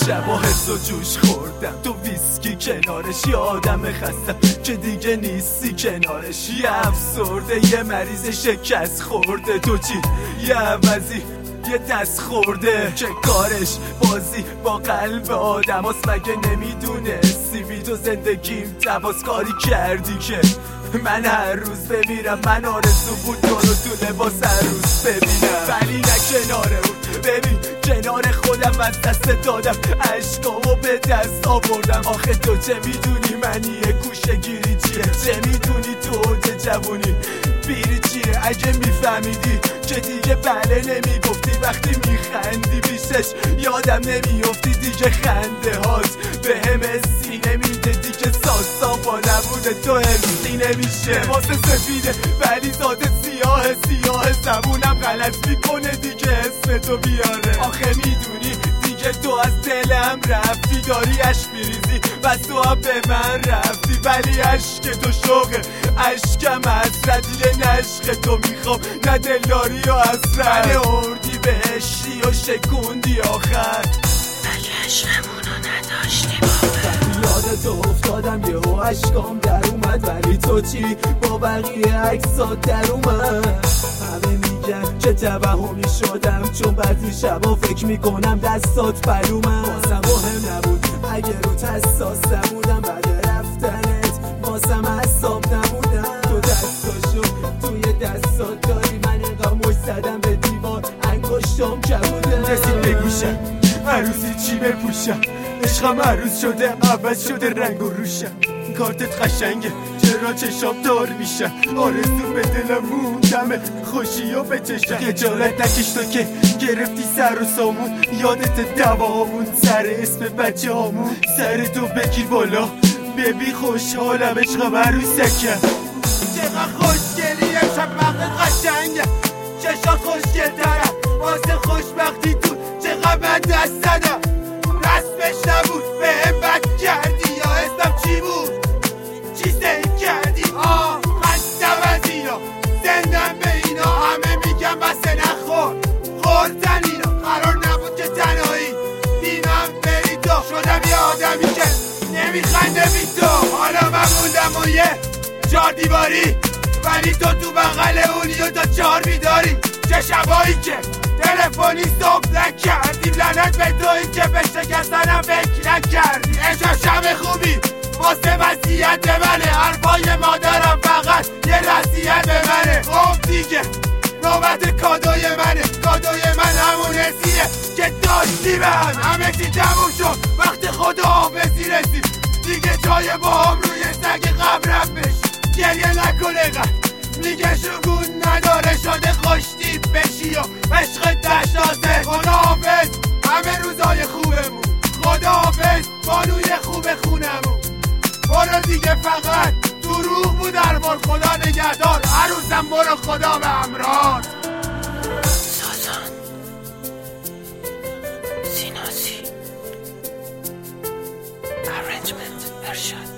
شبا حس و جوش خوردم تو ویسکی کنارش، یه آدم خستم که دیگه نیستی کنارش، یه افسرده یه مریض شکست خورده. تو چی؟ یه عوضی یه دست خورده که کارش بازی با قلب آدم هست. مگه نمیدونستی بی تو زندگیم تباس کاری کردی که من هر روز بمیرم؟ من آرزو بود تو رو تو لباس هر روز ببینم، ولی نه کنار اون. ببین کنار خودم از دست دادم، عشقامو به دست آوردم. آخه تو چه میدونی منی گوشه گیری چیه؟ چه میدونی تو اوج جوونی بیری چیه؟ اگه میفهمیدی که دیگه بله نمیگفتی، وقتی میخندی پیشش یادم نمیافتی. دیگه خنده هات به هم حسی نمیده که ساسا با نبود تو حسی نمیشه. واسه سفیده ولی ذات سیاه زبونم غلط میکنه دیگه اسم تو بیاره. آخه میدونی دیگه تو از دلم رفتی، داری عشق میریزی و تو هم به من رفتی، ولی عشق تو شوقه، عشقم حسرتیه، نه عشق تو میخوام نه دلداری و حسرت. من اردی بهشتی و شکوندی آخر، مگه عشقمونو نداشتیم آخر؟ یادتو افتادم یهو عشقام در اومد، ولی تو چی؟ با بقیه عکسات در اومد. همه میگن که توهمی شدم چون بعضی شبا فکر میکنم دستات پلومم. بازم مهم نبود اگه روت حساس نبودم، بعد رفتنت بازم حساب نبودم. تو دستاشو توی دستات داری، من انقدر مش زدم به دیوار انگشتام کبودم. کسی بگوشم عروسی چی بپوشم؟ عشقم عروس شده عوض شده رنگ و روشم. کارتت قشنگه چرا چشام دار میشن؟ آرزو به دلم موندم خوشی و به چشم. خجالت نکش تو که گرفتی سر و سامون، یادت دواهامون سر اسم بچه هامون. سر تو بگیر بالا ببین خوشحالم عشقم عروسکم. چقدر خوشگلی امشب وقتت قشنگه، چشا خوشگل‌ترم واسه خوشبختی تو. چقدر من دست زدم رسمش نبود بهم بد کردی، یا اسمم چی بود؟ چی سید کردی؟ خستم از اینا، زندم به اینا. همه میگم بسه نخور خوردن اینا. قرار نبود که تنهایی بینم بری تو، شدم یه آدمی که نمیخنده بی تو. حالا من موندم و یه چار دیواری، ولی تو بغل اونی و تا 4 بیداری. چه شبایی که تلفنی صبح نکردیم، لعنت به تویی که به شکستنم فکر نکردی. امشب شب خوبی واسه وصیت منه، حرفای مادرم فقط یه نصیحت به منه. خب دیگه نوبت کادوی منه، کادوی من همون حسیه که داشتی به همه چی تموم شد وقت خداحافظی رسید. دیگه جای با هم روی سگ قبرم بشی، گریه نکنه میگه شگون نداره، شده خوشتیب بشی و عشق دشتازه. خداحافظ همه روزای خوبمون، خداحافظ بانوی خوب خونمون. برو دیگه فقط دروغ بود دربار، خدا نگهدار عروسم، برو خدا به همراه. سازان سیناسی Arrangement ارشاد